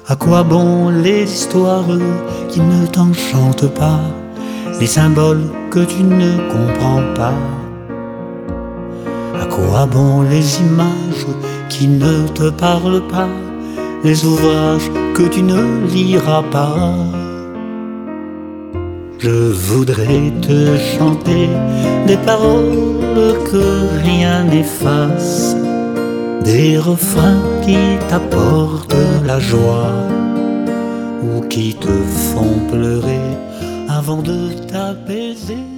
À quoi bon les histoires qui ne t'enchantent pas, les symboles que tu ne comprends pas? À quoi bon les images qui ne te parlent pas, les ouvrages que tu ne liras pas? Je voudrais te chanter des paroles que rien n'efface, des refrains qui t'apportent la joie ou qui te font pleurer avant de t'apaiser.